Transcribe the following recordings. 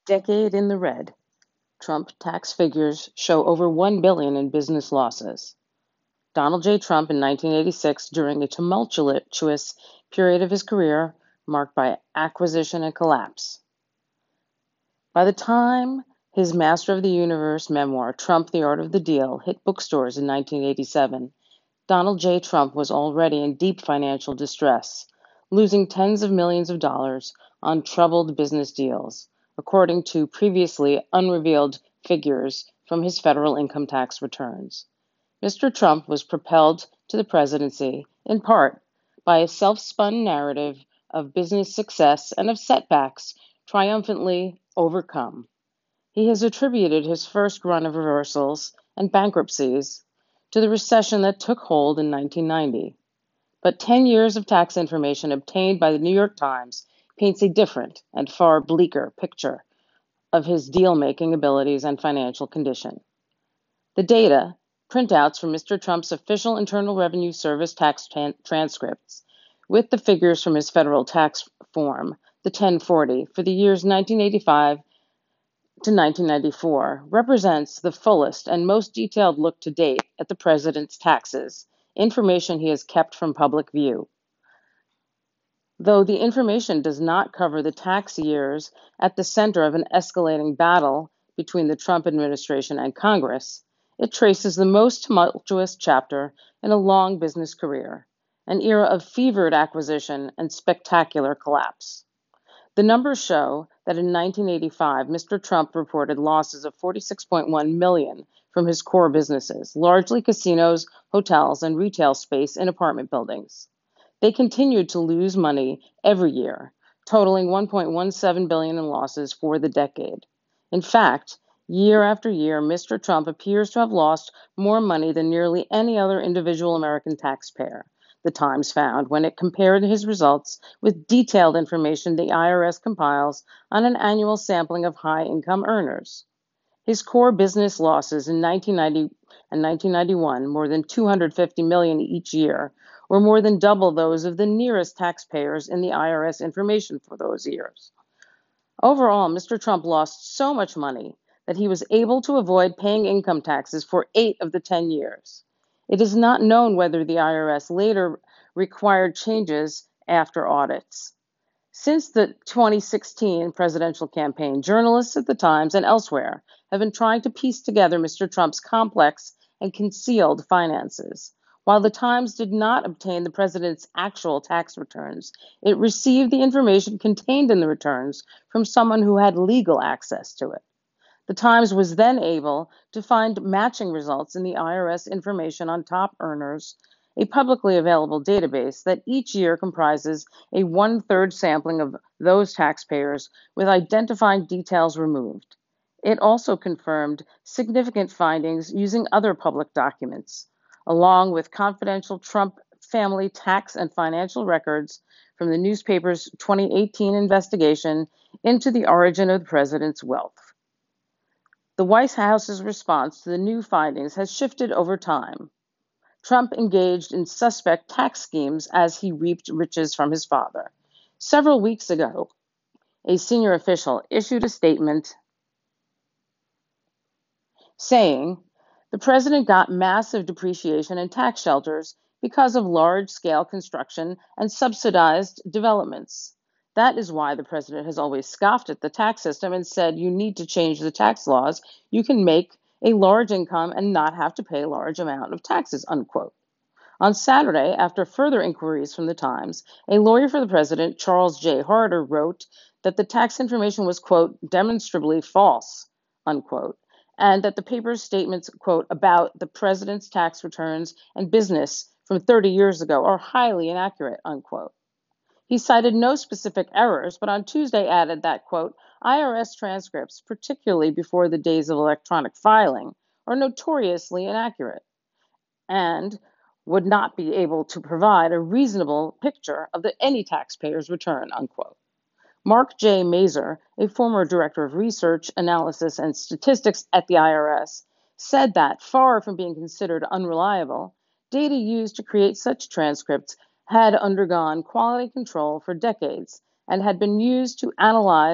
Decade in the red. Trump tax figures show over $1 billion in business losses. Donald J. Trump in 1986, during a tumultuous period of his career marked by acquisition and collapse. By the time his Master of the Universe memoir, Trump, The Art of the Deal, hit bookstores in 1987, Donald J. Trump was already in deep financial distress, losing tens of millions of dollars on troubled business deals, according to previously unrevealed figures from his federal income tax returns. Mr. Trump was propelled to the presidency, in part, by a self-spun narrative of business success and of setbacks triumphantly overcome. He has attributed his first run of reversals and bankruptcies to the recession that took hold in 1990. But 10 years of tax information obtained by the New York Times paints a different and far bleaker picture of his deal-making abilities and financial condition. The data, printouts from Mr. Trump's official Internal Revenue Service tax transcripts, with the figures from his federal tax form, the 1040, for the years 1985 to 1994, represents the fullest and most detailed look to date at the president's taxes, information he has kept from public view. Though the information does not cover the tax years at the center of an escalating battle between the Trump administration and Congress, it traces the most tumultuous chapter in a long business career, an era of fevered acquisition and spectacular collapse. The numbers show that in 1985, Mr. Trump reported losses of $46.1 million from his core businesses, largely casinos, hotels, and retail space in apartment buildings. They continued to lose money every year, totaling $1.17 billion in losses for the decade. In fact, year after year, Mr. Trump appears to have lost more money than nearly any other individual American taxpayer, the Times found when it compared his results with detailed information the IRS compiles on an annual sampling of high-income earners. His core business losses in 1990 and 1991, more than $250 million each year, were more than double those of the nearest taxpayers in the IRS information for those years. Overall, Mr. Trump lost so much money that he was able to avoid paying income taxes for 8 of the 10 years. It is not known whether the IRS later required changes after audits. Since the 2016 presidential campaign, journalists at the Times and elsewhere have been trying to piece together Mr. Trump's complex and concealed finances. While the Times did not obtain the president's actual tax returns, it received the information contained in the returns from someone who had legal access to it. The Times was then able to find matching results in the IRS information on top earners, a publicly available database that each year comprises a one-third sampling of those taxpayers with identifying details removed. It also confirmed significant findings using other public documents, along with confidential Trump family tax and financial records from the newspaper's 2018 investigation into the origin of the president's wealth. The White House's response to the new findings has shifted over time. Trump engaged in suspect tax schemes as he reaped riches from his father. Several weeks ago, a senior official issued a statement saying the president got massive depreciation and tax shelters because of large-scale construction and subsidized developments. That is why the president has always scoffed at the tax system and said you need to change the tax laws. You can make a large income and not have to pay a large amount of taxes, unquote. On Saturday, after further inquiries from the Times, a lawyer for the president, Charles J. Harder, wrote that the tax information was, quote, demonstrably false, unquote, and that the paper's statements, quote, about the president's tax returns and business from 30 years ago are highly inaccurate, unquote. He cited no specific errors, but on Tuesday added that, quote, IRS transcripts, particularly before the days of electronic filing, are notoriously inaccurate and would not be able to provide a reasonable picture of any taxpayer's return, unquote. Mark J. Mazur, a former director of research, analysis, and statistics at the IRS, said that, far from being considered unreliable, data used to create such transcripts had undergone quality control for decades and had been used to analyze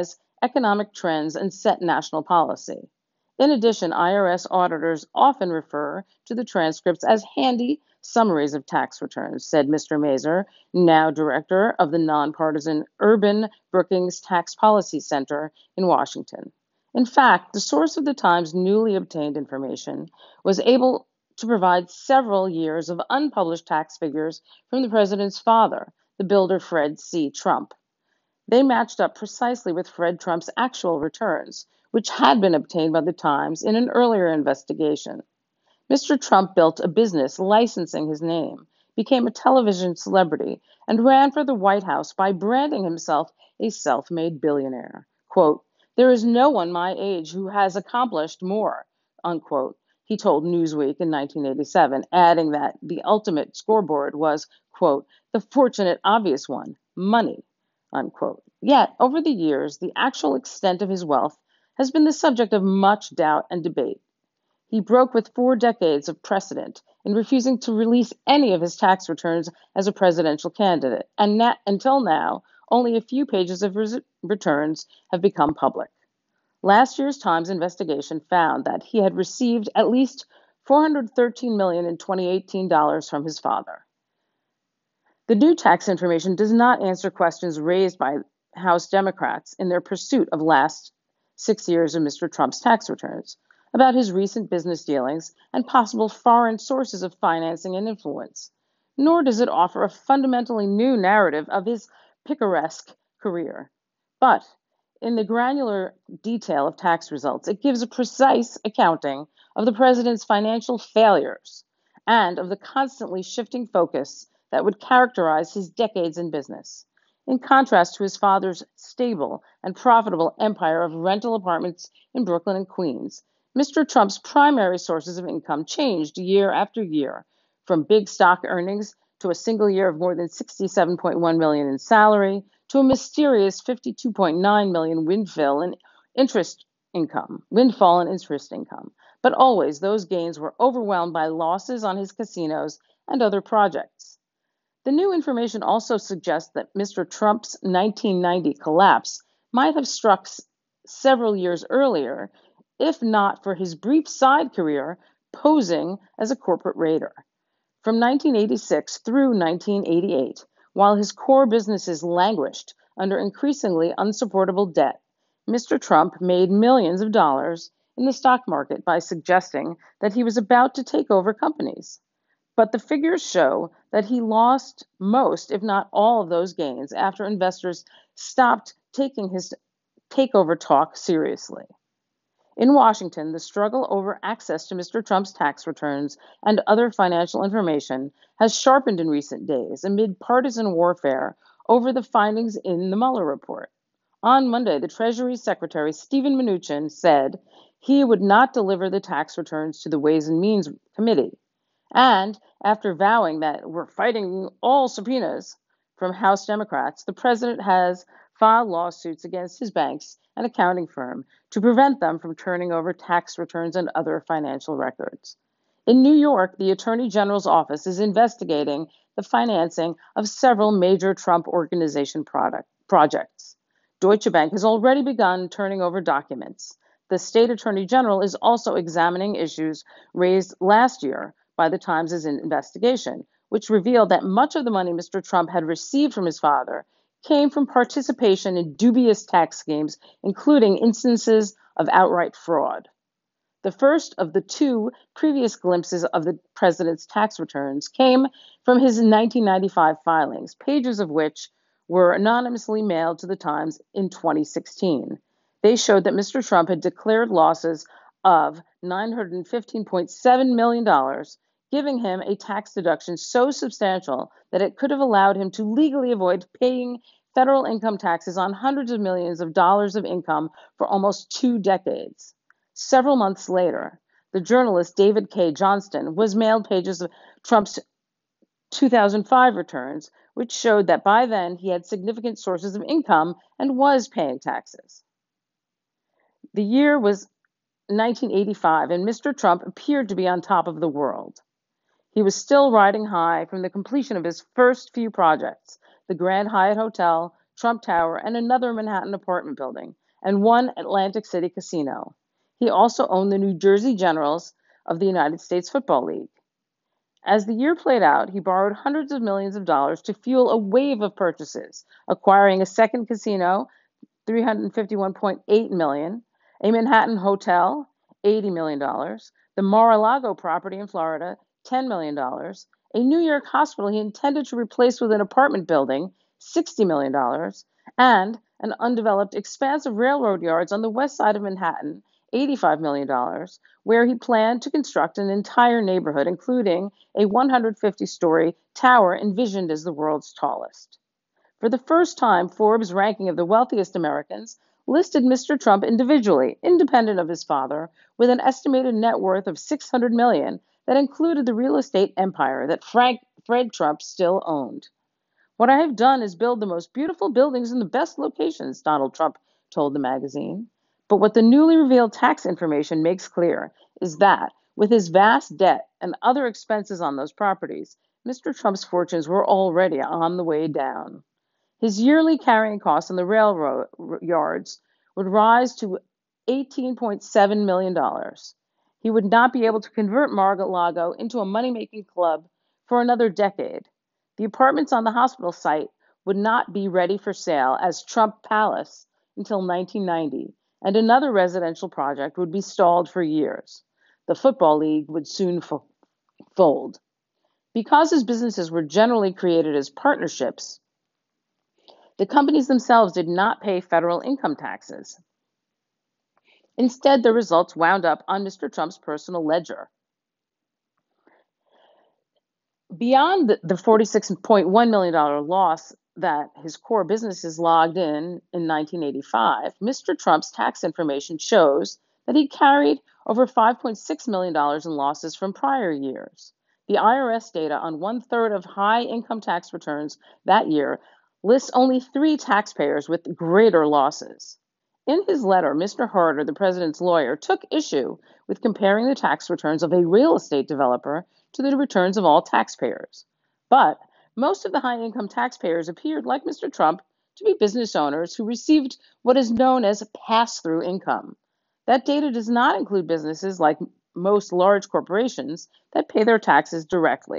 economic trends and set national policy. In addition, IRS auditors often refer to the transcripts as handy summaries of tax returns, said Mr. Mazur, now director of the nonpartisan Urban Brookings Tax Policy Center in Washington. In fact, the source of the Times' newly obtained information was able to provide several years of unpublished tax figures from the president's father, the builder Fred C. Trump. They matched up precisely with Fred Trump's actual returns, which had been obtained by the Times in an earlier investigation. Mr. Trump built a business licensing his name, became a television celebrity, and ran for the White House by branding himself a self-made billionaire. Quote, "There is no one my age who has accomplished more," unquote, he told Newsweek in 1987, adding that the ultimate scoreboard was, quote, "the fortunate obvious one, money," unquote. Yet, over the years, the actual extent of his wealth has been the subject of much doubt and debate. He broke with 4 decades of precedent in refusing to release any of his tax returns as a presidential candidate, and until now, only a few pages of returns have become public. Last year's Times investigation found that he had received at least $413 million in 2018 dollars from his father. The new tax information does not answer questions raised by House Democrats in their pursuit of last 6 years of Mr. Trump's tax returns, about his recent business dealings and possible foreign sources of financing and influence. Nor does it offer a fundamentally new narrative of his picaresque career. But in the granular detail of tax results, it gives a precise accounting of the president's financial failures and of the constantly shifting focus that would characterize his decades in business. In contrast to his father's stable and profitable empire of rental apartments in Brooklyn and Queens, Mr. Trump's primary sources of income changed year after year, from big stock earnings to a single year of more than $67.1 million in salary to a mysterious $52.9 million windfall in interest income. But always those gains were overwhelmed by losses on his casinos and other projects. The new information also suggests that Mr. Trump's 1990 collapse might have struck several years earlier, if not for his brief side career posing as a corporate raider. From 1986 through 1988, while his core businesses languished under increasingly unsupportable debt, Mr. Trump made millions of dollars in the stock market by suggesting that he was about to take over companies. But the figures show that he lost most, if not all, of those gains after investors stopped taking his takeover talk seriously. In Washington, the struggle over access to Mr. Trump's tax returns and other financial information has sharpened in recent days amid partisan warfare over the findings in the Mueller report. On Monday, the Treasury Secretary Steven Mnuchin said he would not deliver the tax returns to the Ways and Means Committee. And after vowing that we're fighting all subpoenas from House Democrats, the president has filed lawsuits against his banks and accounting firm to prevent them from turning over tax returns and other financial records. In New York, the Attorney General's office is investigating the financing of several major Trump Organization projects. Deutsche Bank has already begun turning over documents. The state attorney general is also examining issues raised last year by the Times' investigation, which revealed that much of the money Mr. Trump had received from his father came from participation in dubious tax schemes, including instances of outright fraud. The first of the two previous glimpses of the president's tax returns came from his 1995 filings, pages of which were anonymously mailed to the Times in 2016. They showed that Mr. Trump had declared losses of $915.7 million, giving him a tax deduction so substantial that it could have allowed him to legally avoid paying federal income taxes on hundreds of millions of dollars of income for almost 2 decades. Several months later, the journalist David K. Johnston was mailed pages of Trump's 2005 returns, which showed that by then he had significant sources of income and was paying taxes. The year was 1985, and Mr. Trump appeared to be on top of the world. He was still riding high from the completion of his first few projects, the Grand Hyatt Hotel, Trump Tower, and another Manhattan apartment building, and one Atlantic City casino. He also owned the New Jersey Generals of the United States Football League. As the year played out, he borrowed hundreds of millions of dollars to fuel a wave of purchases, acquiring a second casino, $351.8 million, a Manhattan hotel, $80 million, the Mar-a-Lago property in Florida, $10 million, a New York hospital he intended to replace with an apartment building, $60 million, and an undeveloped expanse of railroad yards on the west side of Manhattan, $85 million, where he planned to construct an entire neighborhood, including a 150-story tower envisioned as the world's tallest. For the first time, Forbes' ranking of the wealthiest Americans listed Mr. Trump individually, independent of his father, with an estimated net worth of $600 million that included the real estate empire that Fred Trump still owned. "What I have done is build the most beautiful buildings in the best locations," Donald Trump told the magazine. But what the newly revealed tax information makes clear is that, with his vast debt and other expenses on those properties, Mr. Trump's fortunes were already on the way down. His yearly carrying costs on the railroad yards would rise to $18.7 million. He would not be able to convert Mar-a-Lago into a money-making club for another decade. The apartments on the hospital site would not be ready for sale as Trump Palace until 1990, and another residential project would be stalled for years. The Football League would soon fold. Because his businesses were generally created as partnerships, the companies themselves did not pay federal income taxes. Instead, the results wound up on Mr. Trump's personal ledger. Beyond the $46.1 million loss that his core businesses logged in 1985, Mr. Trump's tax information shows that he carried over $5.6 million in losses from prior years. The IRS data on one-third of high income tax returns that year lists only 3 taxpayers with greater losses. In his letter, Mr. Harder, the president's lawyer, took issue with comparing the tax returns of a real estate developer to the returns of all taxpayers. But most of the high income taxpayers appeared, like Mr. Trump, to be business owners who received what is known as pass-through income. That data does not include businesses like most large corporations that pay their taxes directly.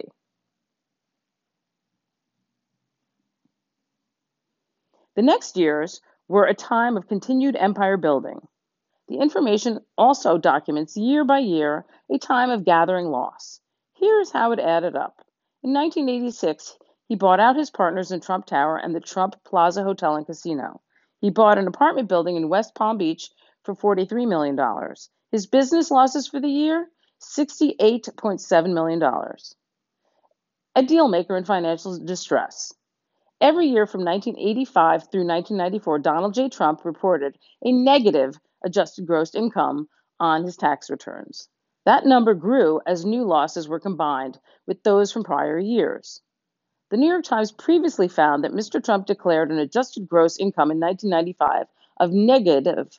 The next years were a time of continued empire building. The information also documents year by year a time of gathering loss. Here's how it added up. In 1986, he bought out his partners in Trump Tower and the Trump Plaza Hotel and Casino. He bought an apartment building in West Palm Beach for $43 million. His business losses for the year, $68.7 million. A deal maker in financial distress. Every year from 1985 through 1994, Donald J. Trump reported a negative adjusted gross income on his tax returns. That number grew as new losses were combined with those from prior years. The New York Times previously found that Mr. Trump declared an adjusted gross income in 1995 of negative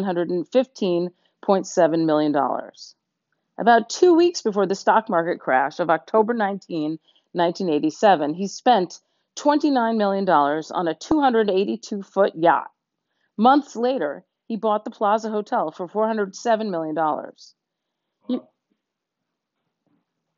$915.7 million. About 2 weeks before the stock market crash of October 19, 1987, he spent $29 million on a 282-foot yacht. Months later, he bought the Plaza Hotel for $407 million.